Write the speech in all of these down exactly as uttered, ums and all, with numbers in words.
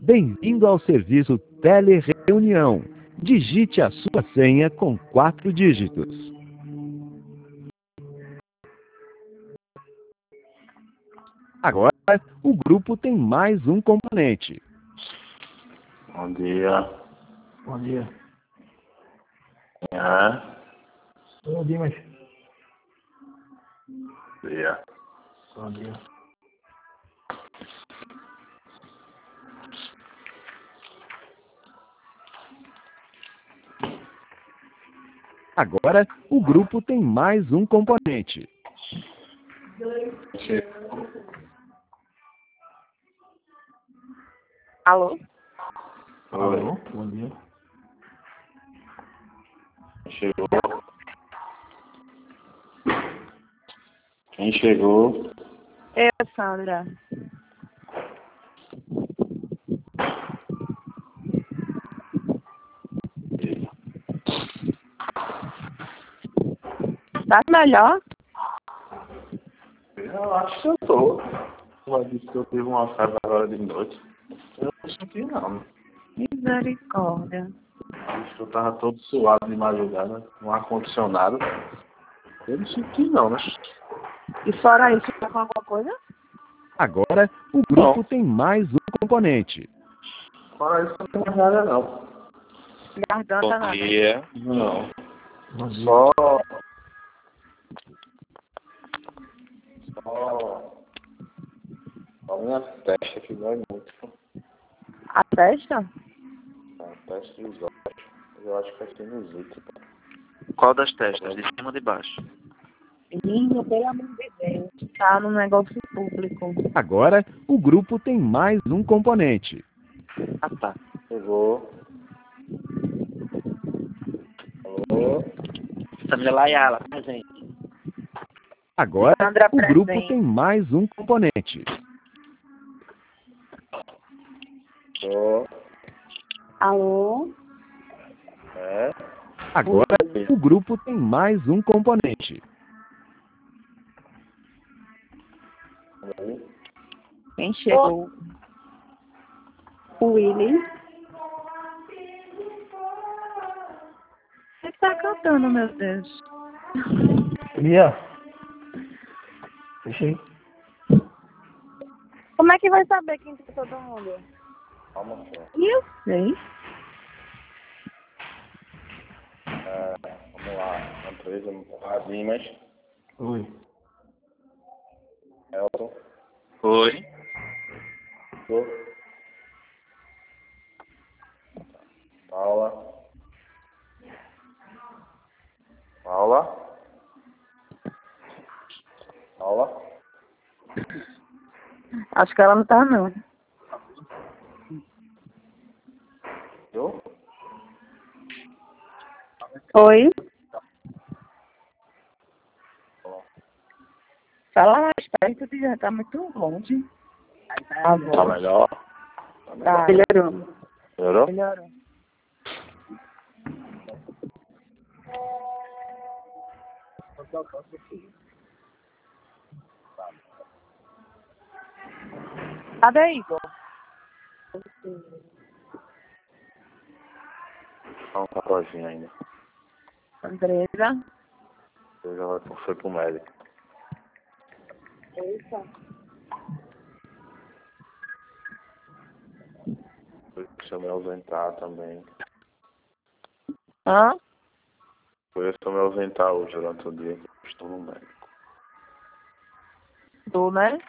Bem-vindo ao serviço Telereunião. Digite a sua senha com quatro dígitos. Agora, o grupo tem mais um componente. Bom dia. Bom dia. É. Bom dia, mas... Bom dia. Bom dia. Agora, o grupo tem mais um componente. Alô? Alô? Bom dia. Chegou. Quem chegou? Eu, Sandra. Tá melhor? Eu acho que eu tô. Ela disse que eu tive uma febre agora de noite. Eu não senti não. Misericórdia. Disse que eu tava todo suado de madrugada, no ar-condicionado. Eu não senti não, né? E fora isso, tá com alguma coisa? Agora, o grupo Não. tem mais um componente. Fora isso, não tem mais nada não. Garganta nada. Não. Bom dia. Só... Só... Só minha testa que dói muito. A testa? A testa e os olhos. Eu acho que é sinusite. Qual das testas? De cima ou de baixo? Menina, pelo amor de Deus. Tá no negócio público. Agora, o grupo tem mais um componente. Ah, tá. Chegou. Alô? Sandra Layala, presente. Agora, Sandra, o grupo presente. tem mais um componente. Tô. Alô? É. Agora, o grupo tem mais um componente. Quem chegou? O Willy. Você tá cantando, meu Deus. Bia. Fechei. Como é que vai saber quem tá todo mundo? Calma só. Eu sei. É, vamos lá. Empresa, Radimas. Oi. Elton. Oi. Tô. Paula. Paula. Paula. Acho que ela não tá, não. Eu? Oi? Fala mais perto, que já tá muito longe. Tá Tá bom. melhor? Tá, melhorou. Melhorou? Melhorou. Cadê Igor? Tá um tatuaginho ainda. Andresa. Eu já fui pro médico. Eita. Deixa eu me ausentar também. Hã? Por isso eu me ausentar hoje durante o dia que eu estou no médico. Tu, né?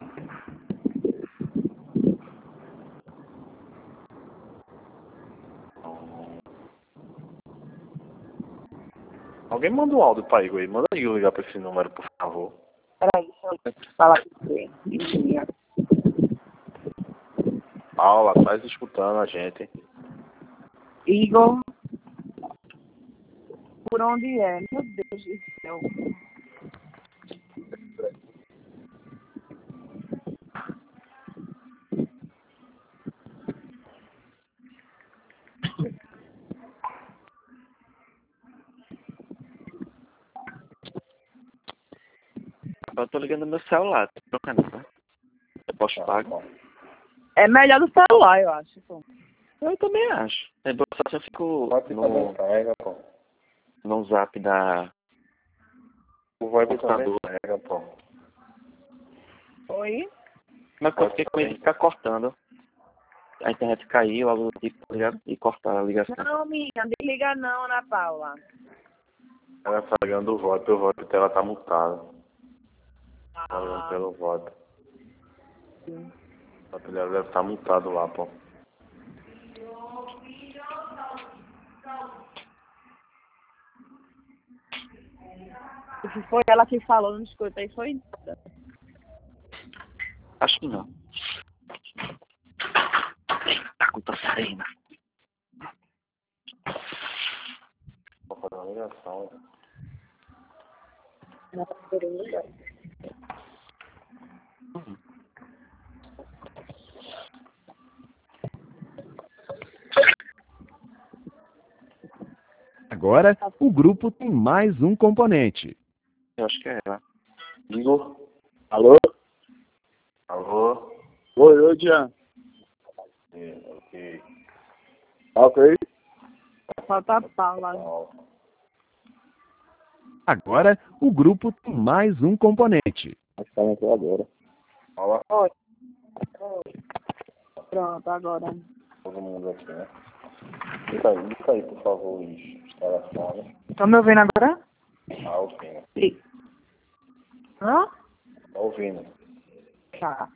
Alguém manda um áudio pra Igor aí. Manda Igor ligar pra esse número, por favor. Peraí, deixa eu falar com você. Mentira. Paula, tá escutando a gente. Igor. Por onde é? Meu Deus do céu. Eu tô ligando no meu celular, tô trocando, tá? Eu posso Tá pagar. bom. É melhor do celular, eu acho, pô. Eu também acho. É bom, só se eu fico Pode também no, pega, pô. no zap da O VoIP também computador. pega, pô. Oi? Mas que eu fiquei com medo de ficar cortando. A internet caiu, algo do tipo, tá ligado? E cortar a ligação. Não, minha, desliga não, Ana Paula. Ela tá ligando o VoIP, o VoIP dela tá mutado. Tá ligando Ah, pelo VoIP. sim. O VoIP dela deve estar mutado lá, pô. Se foi ela que falou, não escutei, foi nada. Acho que não. Tá com tosserina. Vou fazer uma ligação. Ela tá querendo ligar. Agora, o grupo tem mais um componente. Eu acho que é ela. Igor? Alô? Alô? Oi, oi, Jean. Sim, ok. Ok. Falta a Paula. Ó, Agora, o grupo tem mais um componente. Acho que ela entrou agora. fala Oi. Pronto, agora. todo mundo aqui, né? Fica aí, fica aí, por favor, os os telefones. Tá me ouvindo agora? Tá ouvindo. Sim. Hã? Tá ouvindo. Tá.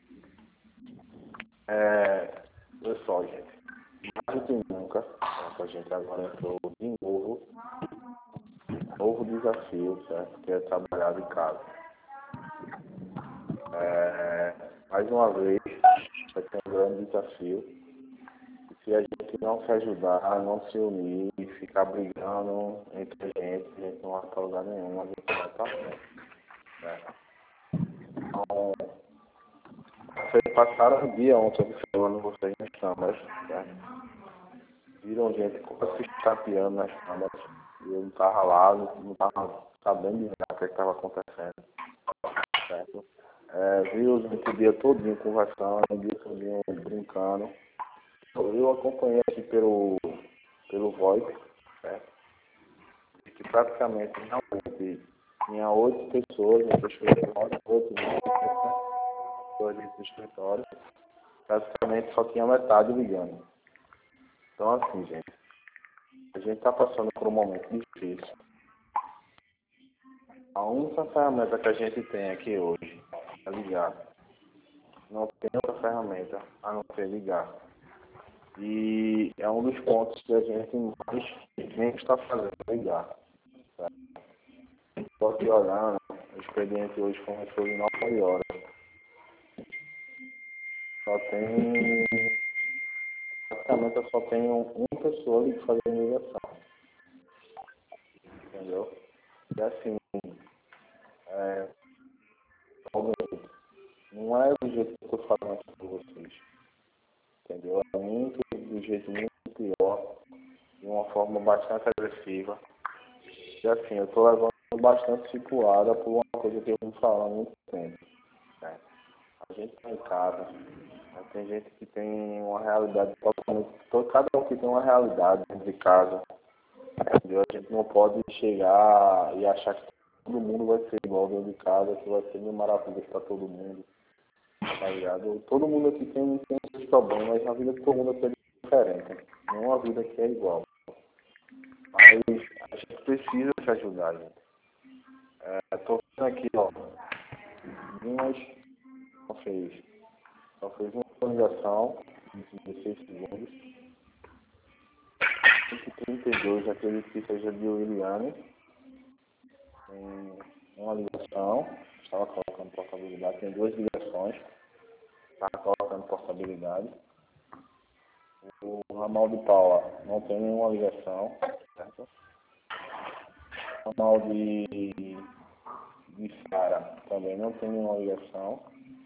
É, pessoal, gente, mais do que nunca, a gente agora entrou de novo, novo desafio, certo? Que é trabalhar de casa. É, mais uma vez, vai ser um grande desafio. Se a gente não se ajudar, não se unir, ficar brigando entre a gente, a gente não vai para lugar nenhum, a gente vai estar bem. Certo? Então, vocês passaram o dia ontem observando vocês nas câmaras, certo? Viram gente quase se estapeando nas câmaras. E eu não estava lá, não estava sabendo de nada o que estava acontecendo. Certo? É, viu gente o dia todinho conversando, o dia todinho brincando. Eu acompanhei aqui pelo, pelo VoIP, certo? E que praticamente realmente tinha oito pessoas no escritório, oito pessoas no escritório. Praticamente só tinha metade ligando. Então, assim, gente, a gente está passando por um momento difícil. A única ferramenta que a gente tem aqui hoje é ligar. Não tem outra ferramenta a não ser ligar. E é um dos pontos que a gente mais nem está fazendo, ligar. Estou aqui olhando, o expediente hoje começou às nove horas. Só tem, praticamente eu só tenho uma pessoa ali fazendo ligação. Entendeu? E assim, é, não é do jeito que eu estou falando aqui para vocês. Entendeu? É muito, do jeito muito pior, de uma forma bastante agressiva. E assim, eu estou levando bastante circulada por uma coisa que eu vou falar há muito tempo. Né? A gente está em casa, né? Tem gente que tem uma realidade totalmente, cada um que tem uma realidade dentro de casa. Entendeu? A gente não pode chegar e achar que todo mundo vai ser igual dentro de casa, que vai ser mil maravilhas para todo mundo. Tá ligado? Todo mundo aqui tem, tem seus problemas, mas a vida de todo mundo aqui é diferente. Não é uma vida que é igual. Mas a gente precisa se ajudar, gente. É, tô vendo aqui, ó. Umas. Só fez. Só fez uma ligação de dezesseis segundos. cento e trinta e dois, acredito que seja de Williane. Tem uma ligação. Estava colocando portabilidade. Tem duas ligações. Estava colocando portabilidade. O ramal de Paula não tem nenhuma ligação, certo? O ramal de, de Sara também não tem nenhuma ligação.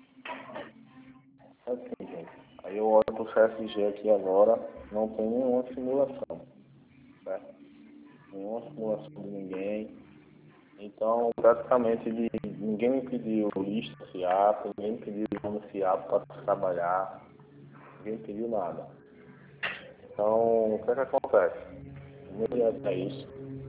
Assim, gente. Aí eu olho para o C S G aqui agora, não tem nenhuma simulação, certo? Nenhuma simulação de ninguém. Então, praticamente, de, ninguém me pediu lista C I A P, ninguém me pediu nome C I A P para trabalhar. ninguém pediu nada. Então, o que é que acontece? Mediante a isso,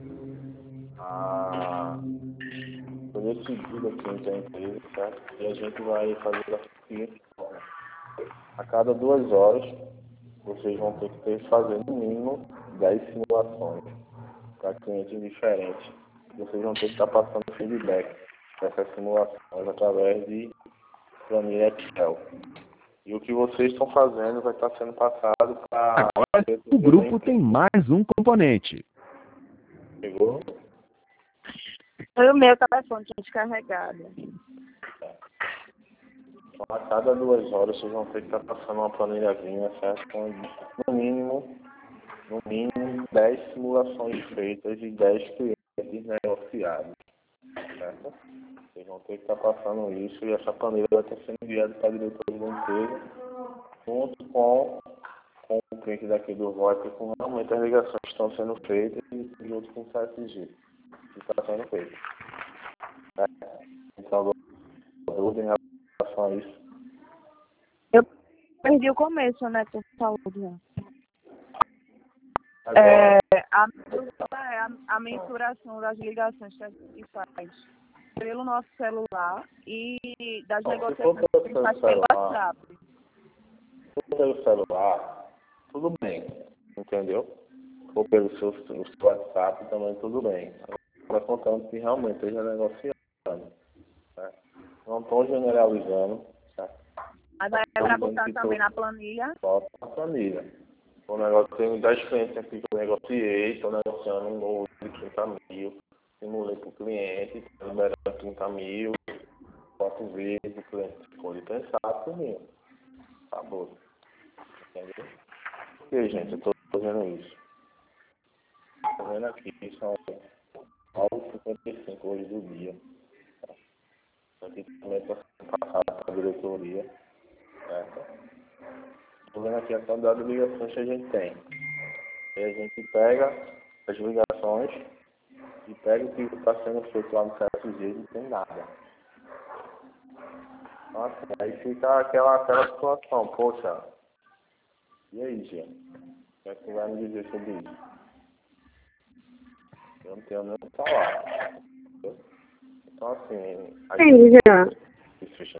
a... foi decidido aqui entre a empresa, certo? E a gente vai fazer da seguinte forma. A cada duas horas, vocês vão ter que ter, fazer no mínimo dez simulações para clientes diferentes. Vocês vão ter que estar passando feedback dessas simulações através de planilha Excel. E o que vocês estão fazendo vai estar sendo passado para... Agora o grupo tem mais um componente. Chegou? Foi o meu telefone tinha descarregado. Então, a cada duas horas vocês vão ter que estar passando uma planilhazinha, certo? Com, no mínimo, no mínimo dez simulações feitas e dez clientes negociados, certo? Vocês vão ter que estar passando isso e essa planilha vai estar sendo enviada para a diretoria da empresa, junto com, com o cliente daqui do VoIP, com realmente as ligações que estão sendo feitas e junto com o C S G que está sendo feito. Certo? Então, dúvida em relação a isso? Eu perdi o começo, né, por saúde. Né? Agora, É, a, a, a mensuração das ligações que a gente faz pelo nosso celular e das Não, se negociações for que a gente pelo faz pelo celular, WhatsApp. se for pelo celular, tudo bem, entendeu? Se for pelo seu, seu WhatsApp, também tudo bem. Agora, contando que realmente esteja negociando, certo? Não estou generalizando, certo? Mas aí é para botar também na planilha. Bota na planilha. O negócio, tem dez clientes aqui que eu negociei, estou negociando um novo de trinta mil, simulei para o cliente, estou liberando trinta mil, quatro vezes, o cliente ficou de pensar comigo. Acabou. Entendeu? E gente, eu estou fazendo isso. Estou vendo aqui, são nove e cinquenta e cinco hoje do dia. Tá? Isso aqui também está sendo passado para a diretoria. Certo? Estou vendo aqui a quantidade de ligações que a gente tem. E a gente pega as ligações e pega o que está sendo feito lá no C S G e não tem nada. Então, assim, aí fica aquela, aquela situação, poxa, e aí, gente? O que é que vai me dizer sobre isso? Eu não tenho nem o que falar. Entendeu? Então, assim, a Sim, já. gente...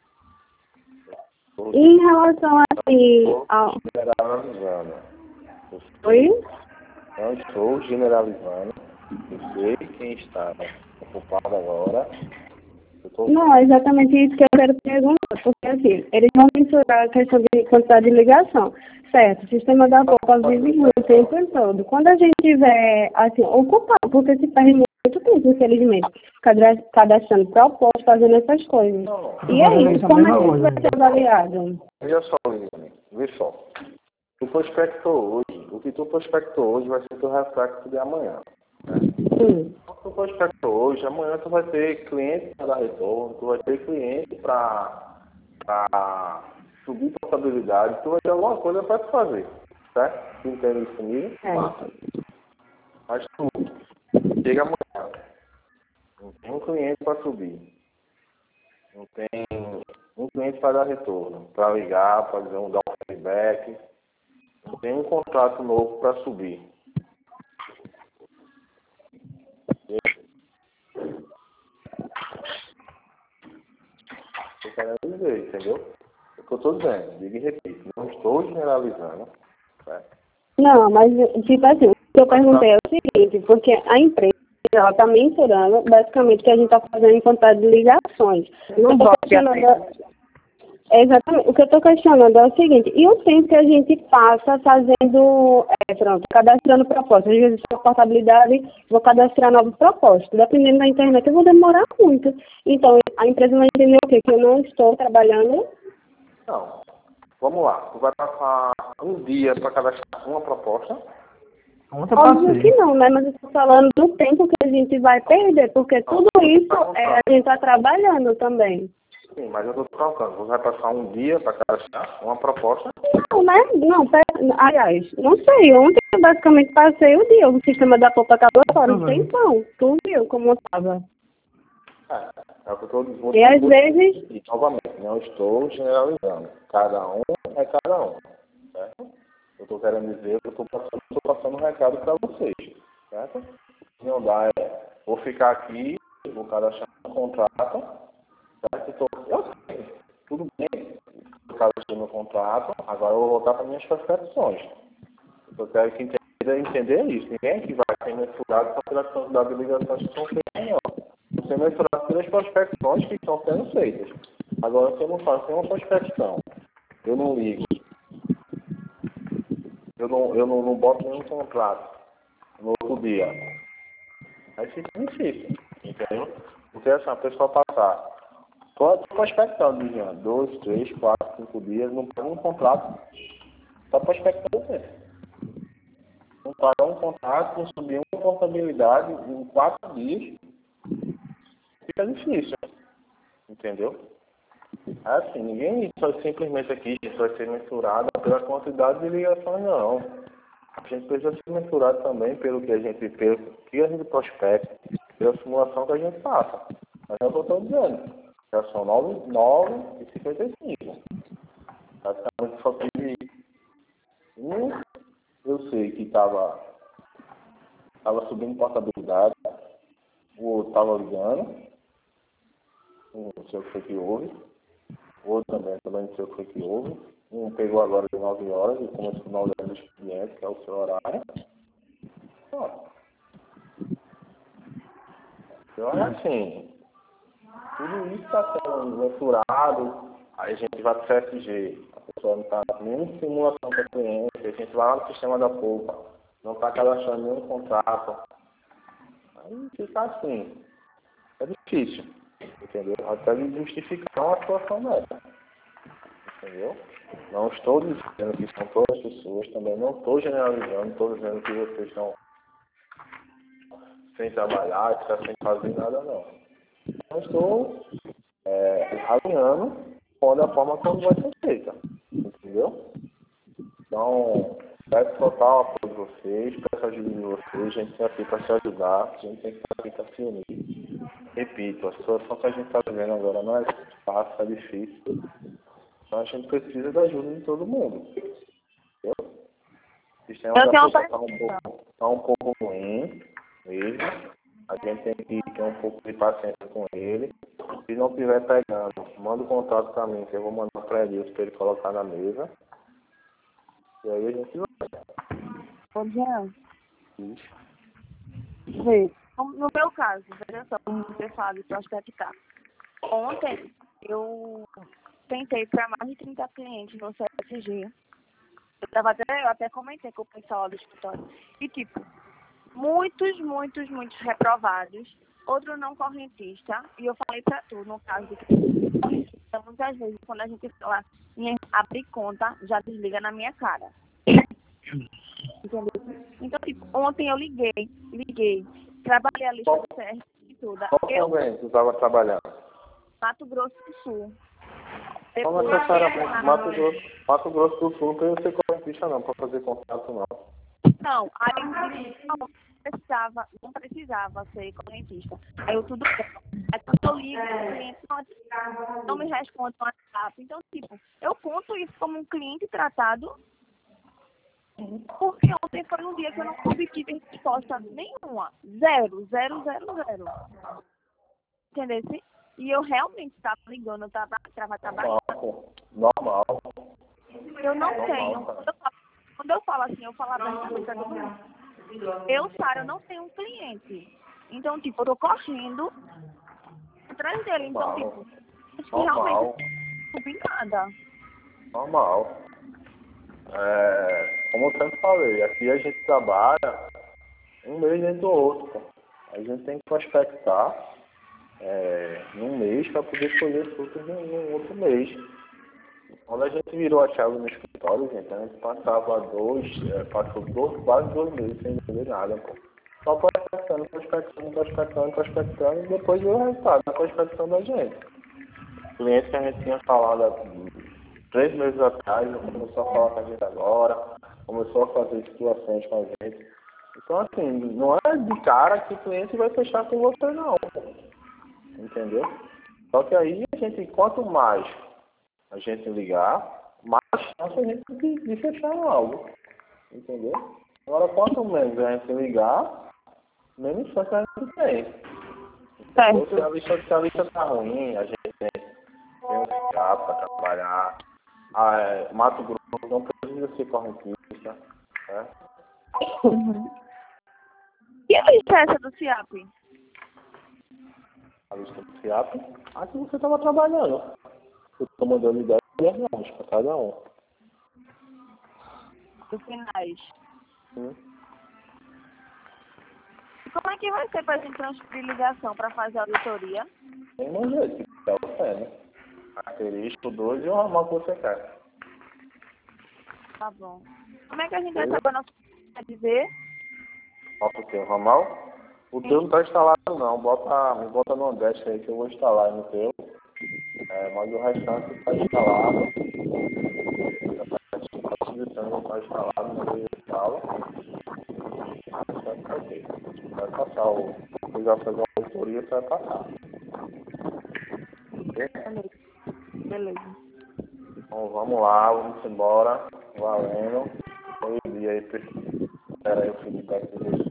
Em relação assim ao... Generalizando. Oi? Não estou generalizando. Eu sei quem está ocupado agora. Eu tô... Não, é exatamente isso que eu quero perguntar, porque assim, eles vão mensurar a questão de quantidade de ligação. Certo, o sistema da Copa vive muito o tempo todo. Quando a gente estiver assim, ocupado, porque se perde muito tempo, infelizmente, cadra- cadastrando propostas, fazendo essas coisas. Não, E aí, como é que isso vai ser avaliado? veja só, Liliane, vê só. Tu prospectou hoje, o que tu prospectou hoje vai ser teu reflexo de amanhã. Né? Sim. O que tu prospectou hoje, amanhã tu vai ter cliente para dar retorno, tu vai ter cliente para subir portabilidade, tu vai ter alguma coisa para te fazer, certo? Tu entende isso comigo? Certo. Mas tu chega amanhã, não tem um cliente para subir, não tem um cliente para dar retorno, para ligar, para dizer, um, dar um feedback, não tem um contrato novo para subir. Eu quero dizer, entendeu? É o que eu estou dizendo, digo e repito, não estou generalizando, certo? Não, mas tipo assim, o que eu perguntei é o seguinte, porque a empresa ela está mensurando basicamente o que a gente está fazendo em quantidade de ligações. Não Eu tô pode questionando- É exatamente. O que eu estou questionando é o seguinte, e o tempo que a gente passa fazendo, é, pronto, cadastrando propostas. Às vezes, se portabilidade, vou cadastrar novas propostas. Dependendo da internet, eu vou demorar muito. Então, a empresa vai entender o quê? Que eu não estou trabalhando. Não. Vamos lá. Tu vai passar um dia para cadastrar uma proposta? Óbvio que não, né? Mas eu estou falando do tempo que a gente vai perder, porque tudo isso é, a gente está trabalhando também. Sim, mas eu estou colocando. Você vai passar um dia para cadastrar uma proposta? Não, né? Não, pera, aliás, não sei. Ontem eu basicamente passei o dia. O sistema da Copa acabou fora. Não tem pão. Tu viu como estava? É, é o que eu estou dizendo. E às vezes... E, novamente, não estou generalizando. Cada um é cada um, certo? Eu estou querendo dizer que eu estou passando, tô passando um recado para vocês, certo? Não dá, é, vou ficar aqui, vou cadastrar um contrato, certo? Tô, eu sei, tudo bem, vou cadastrar meu contrato, agora eu vou voltar para minhas percepções. Eu quero que entenda, entender isso. Ninguém que vai ser mensurado só pela quantidade de ligações que são feitas, não. Vou ser mensurado pelas prospecções que estão sendo feitas. Agora, se eu não faço nenhuma prospecção, eu não ligo, eu não, eu não, não boto nenhum contrato no outro dia, aí fica difícil, entendeu? Porque assim, a pessoa passar, estou prospectando, dizendo, dois, três, quatro, cinco dias, não pega um contrato, está prospectando você. Não pagar um contrato, não subir uma portabilidade em quatro dias, fica difícil, entendeu? É assim, ninguém só simplesmente aqui vai ser mensurado pela quantidade de ligações, não. A gente precisa ser mensurado também pelo que a gente, pelo que a gente prospecta, pela simulação que a gente passa. Mas é o que eu estou dizendo. Já são nove e cinquenta e cinco. Praticamente só tive um, eu sei que estava tava subindo portabilidade, o outro estava ligando, não sei o que foi que houve. O outro também, também não sei o que foi que houve. Um pegou agora de nove horas e começou na hora dos clientes, que é o seu horário. Ó. Então é assim, tudo isso está sendo mensurado, aí a gente vai para o C S G, a pessoa não está nenhuma simulação para cliente, a gente vai lá no sistema da polpa, não está cadastrando nenhum contrato. Aí fica assim, é difícil, entendeu? Até de justificar uma situação dessa, entendeu? Não estou dizendo que são todas as pessoas, também não estou generalizando, estou dizendo que vocês estão sem trabalhar, que está sem fazer nada, não. Eu estou é, avaliando da forma como vai ser feita, entendeu? Então, peço total apoio de vocês, peço ajuda de vocês, a gente está aqui para se ajudar, a gente tem que estar aqui para se unir. Repito, a situação que a gente está vivendo agora não é fácil, é difícil. Então a gente precisa da ajuda de todo mundo. Entendeu? O sistema da polpa está um pouco, tá um pouco ruim mesmo. A gente tem que ter um pouco de paciência com ele. Se não estiver pegando, manda o contato para mim, que eu vou mandar para ele para ele colocar na mesa. E aí a gente vai. Ô, Jean. Vê, no meu caso, veja só, como você fala de prospectar. Ontem eu tentei para mais de trinta clientes no C S G. Eu, tava até, eu até comentei com o pessoal do escritório. E tipo, muitos, muitos, muitos reprovados, outro não correntista. E eu falei para tu, no caso de correntista, muitas vezes quando a gente fala em abrir conta, já desliga na minha cara. Entendeu? Então, tipo, ontem eu liguei, liguei, trabalhei a lista do C R e toda. Qual eu, convênio você estava trabalhando? Mato Grosso do Sul. Não necessariamente Mato Grosso, Mato Grosso do Sul não tem que ser correntista não, para fazer contrato não. Não, aí não precisava, não precisava ser correntista. Aí eu tudo bem. Aí quando eu ligo, o cliente não, não me responde no WhatsApp. Então, tipo, eu conto isso como um cliente tratado, porque ontem foi um dia que eu não obtive resposta nenhuma. Zero, zero, zero, zero. Entendeu? E eu realmente estava ligando, eu estava trabalhando. Normal. Eu não Normal, tenho. Quando eu, falo, quando eu falo assim, eu falo abertamente para todo mundo. Eu, Sara, eu não tenho um cliente. Então, tipo, eu tô correndo atrás dele. Então, tipo, acho que realmente não subi nada. Normal. É, como eu sempre falei, aqui a gente trabalha um mês dentro do outro. A gente tem que prospectar é, num mês para poder colher frutos em outro mês. Quando a gente virou a chave no escritório, gente, a gente passava dois, é, passou dois, quase dois meses sem vender nada, pô. Só prospectando, prospectando, prospectando, prospectando, e depois veio o resultado da prospecção da gente. Cliente que a gente tinha falado há três meses atrás, começou a falar com a gente agora, começou a fazer situações com a gente. Então, assim, não é de cara que o cliente vai fechar com você, não. entendeu? Só que aí a gente, quanto mais a gente ligar, mais chance a gente de, de fechar algo, entendeu? Agora, quanto menos a gente ligar, menos chance a gente tem. Então, se a lista, se a lista tá ruim, a gente tem, tem um cigarro para trabalhar. Ah, é, Mato Grosso não precisa ser correntista, né? Uhum. E a lista é essa do CIAP? A lista do CIAP, aqui você estava trabalhando. Eu estou mandando ideias reais para cada um. Dos finais. Hum. E como é que vai ser para a gente transferir ligação para fazer a auditoria? Tem um jeito, que é o pé, né? Asterisco dois e o ramal que você quer. Tá bom. Como é que a gente vai saber a nossa dizer? Bota o teu ramal. O teu não está instalado não. Bota, me bota no Andeste aí que eu vou instalar no teu. É, mas o restante está instalado. Está solicitando, está instalado, mas ele instala. Vai passar o. Se já fazer uma auditoria, você vai passar. Beleza. Beleza. Então vamos lá, vamos embora. Valendo. Foi o dia aí, pessoal. Espera aí o feedback de vocês.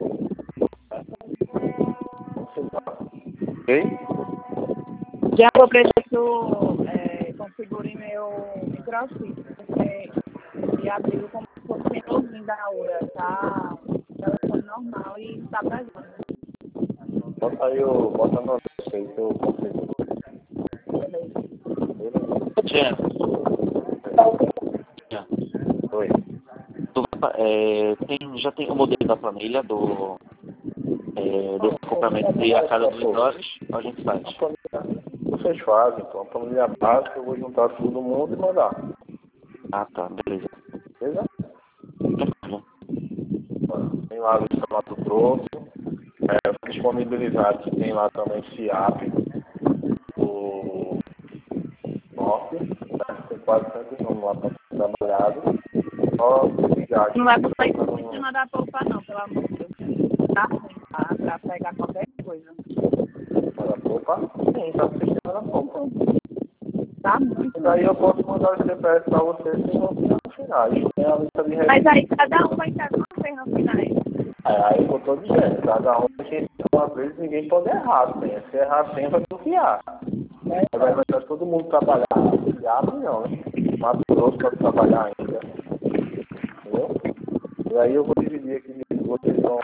Vamos embora. Ok? Já vou ver se eu é, configure meu microfone, porque ele abriu como se fosse menorzinho da hora, tá? Telefone normal e tá presente. Bota aí o. Bota no aí que eu configuro. Beleza. Jean. Jean. Oi. Tu, é, tem, já tem o modelo da planilha do, é, desse acompanhamento de a cada duas horas, a gente faz. Vocês fazem, então, a planilha básica, eu vou juntar todo mundo e mandar. Ah, tá, beleza. Beleza? Beleza. Tem lá a lista Mato Grosso, é, foi disponibilizado que tem lá também CIAP, o Norte, né? Tem quase cem nomes lá para ser trabalhado. Só ligar aqui. Não é para isso que não dá pra upar não, pelo amor de Deus. Tá ruim, tá? Pra pegar qualquer coisa. Para poupa? Sim, tá no sistema da poupa. Tá muito. E daí eu posso mandar o C P S para vocês e vão tirar no final. Tem a lista de Mas aí cada um vai estar com vocês no final. É, aí que eu tô dizendo, cada um tem uma vez ninguém pode errar, tem. Se errar sem vai confiar. É. Vai deixar todo mundo trabalhar. Diabo não, né? Mato Grosso pode trabalhar ainda. Entendeu? E aí eu vou dividir aqui, vocês vão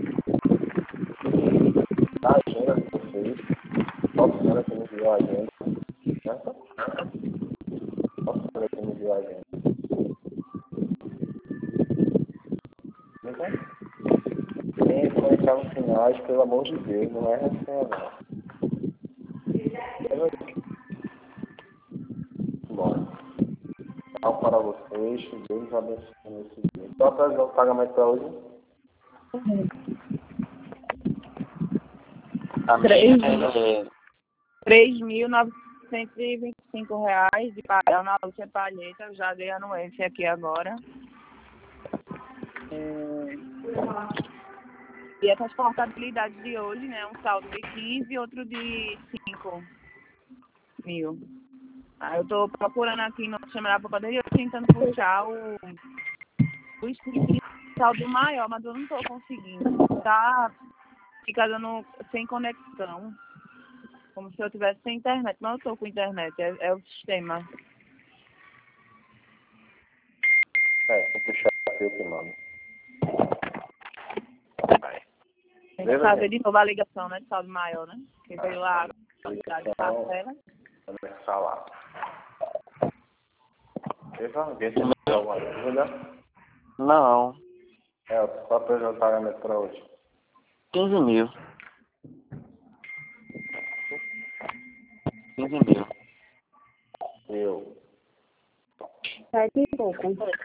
a agenda de vocês. Qual semana que me enviou a agenda? Certo? Qual semana que me enviou a agenda? Então, quem começar no final, pelo amor de Deus, não é assim, não. Bom, tchau para vocês, Deus abençoe nesse dia. Só para o pagamento para hoje? A minha é... três mil novecentos e vinte e cinco reais de pagar na Lúcia Palheta, eu já dei a anuência aqui agora. É... E a transportabilidade de hoje, né? Um saldo de quinze e outro de cinco mil. Aí eu tô procurando aqui no chamar para poder tentando puxar o, o streaming saldo maior, mas eu não tô conseguindo. Tá, fica dando sem conexão. Como se eu tivesse sem internet. Não, eu tô com internet, é, é o sistema. É, vou puxar aqui o que manda. Tem que fazer de novo a ligação, né? De saldo maior, né? Que veio lá a quantidade de parcela. Começar lá. Teve alguém que me deu alguma dúvida? Não, É, qual é o pagamento para hoje? quinze mil. quinze mil. Eu. Sete e pouco.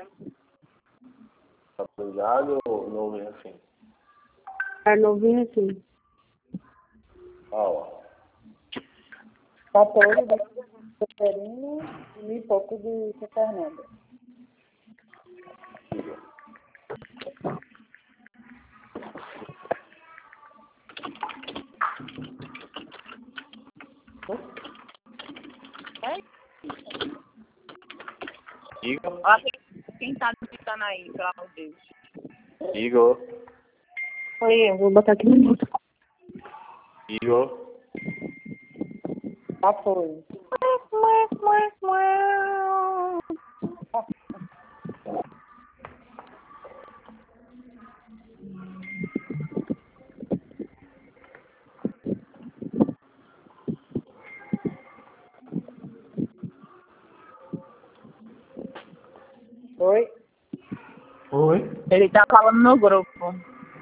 Tá ligado ou não, enfim? É novinho assim. Ah, ó. quatorze de Catarina e pouco de Fernanda. Igor? Olha quem, quem tá digitando aí, pelo amor de Deus. Igor? Oi, eu vou botar aqui no minuto. Igor? Já foi. Oi? Oi? Ele tá falando no grupo.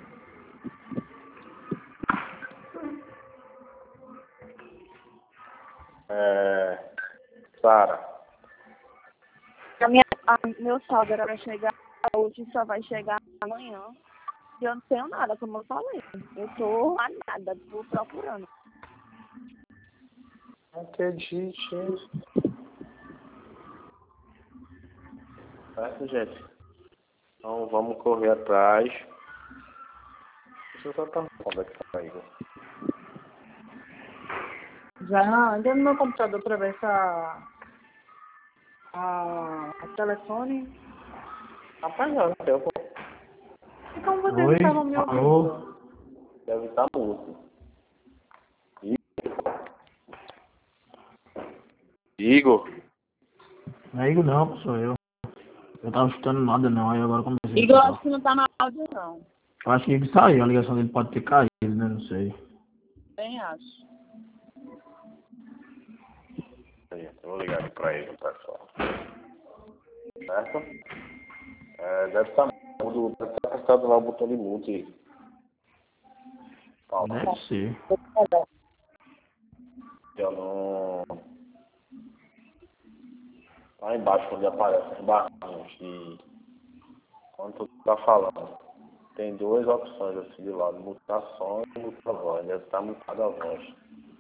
É... Sara? A minha, a, meu saldo era pra chegar hoje, só vai chegar amanhã. E eu não tenho nada, como eu falei. Eu tô a nada, tô procurando. Não acredite. Certo, gente? Então vamos correr atrás. Deixa eu só estar onde é que tá, Igor? Já andei no meu computador para ver se a, a, a telefone. Rapaz, não, não deu, pô. E como vocês Oi? estavam me ouvindo? Alô? Deve estar mudo. Igor? Não é Igor não, sou eu. Eu tava escutando nada não, aí agora comecei a Igor, escutar. acho que não tá na áudio, não. Eu acho que Igor saiu, a ligação dele pode ter caído, né? Não sei. Nem acho. Eu vou ligar aqui pra ele, pessoal. Certo? É, deve estar mudo, deve estar apertado lá o botão de mute. Calma. Deve ser. Eu não... Lá embaixo, onde aparece os barquinhos de... Quando tu tá falando, tem duas opções assim de lado, mutar som e mutar voz. Deve estar mutada a voz.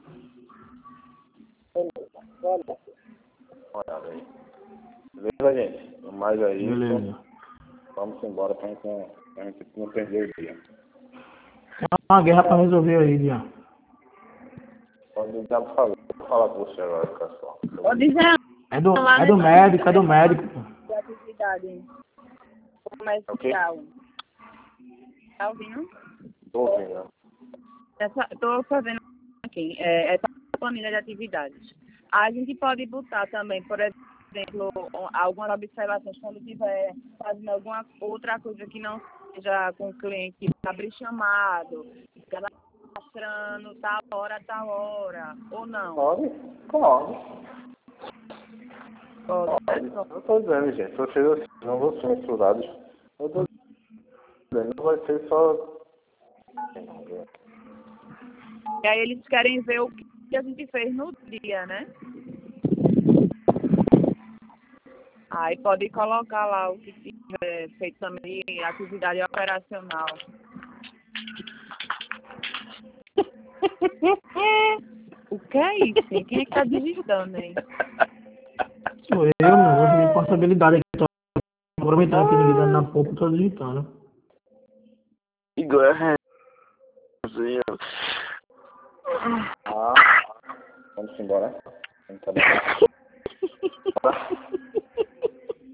Olha aí. Beleza, gente? Mais aí. Beleza. Vamos embora pra gente, não- pra gente não perder o dia. Tem uma guerra pra resolver aí, Dian. Pode já falar. Vou falar com você agora, pessoal. Ô, dizendo É do, lá é do nesse- médico, é do médico, pô. de atividade comercial. Tá ouvindo? Tô ouvindo. Essa, tô fazendo aqui, é, essa planilha de atividades. A gente pode botar também, por exemplo, algumas observações quando estiver fazendo alguma outra coisa que não seja com o cliente, abrir chamado, cadastrando tal hora, tal hora, ou não. Pode? Pode. Pode. Eu tô dizendo, gente. Vocês assim, não vão ser misturados. Eu tô dizendo, não vai ser só... E aí eles querem ver o que a gente fez no dia, né? Aí pode colocar lá o que tiver feito também, atividade operacional. O que é isso? Quem é que tá digitando aí? Sou eu, meu. Hoje minha responsabilidade aqui. Tô aproveitando aqui ligando na pouco, tô digitando. Igor é... Ah, vamos embora. Vamos embora.